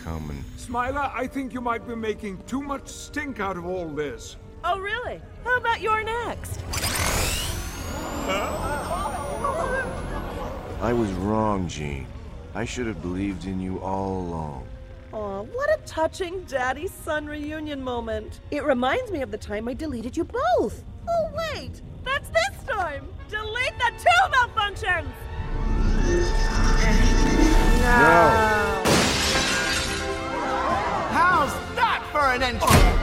coming. Smiler, I think you might be making too much stink out of all this. Oh, really? How about you're next? I was wrong, Jean. I should have believed in you all along. Aw, what a touching daddy-son reunion moment. It reminds me of the time I deleted you both. Oh, wait! That's this time! Delete the two malfunctions! No! How's that for an entry?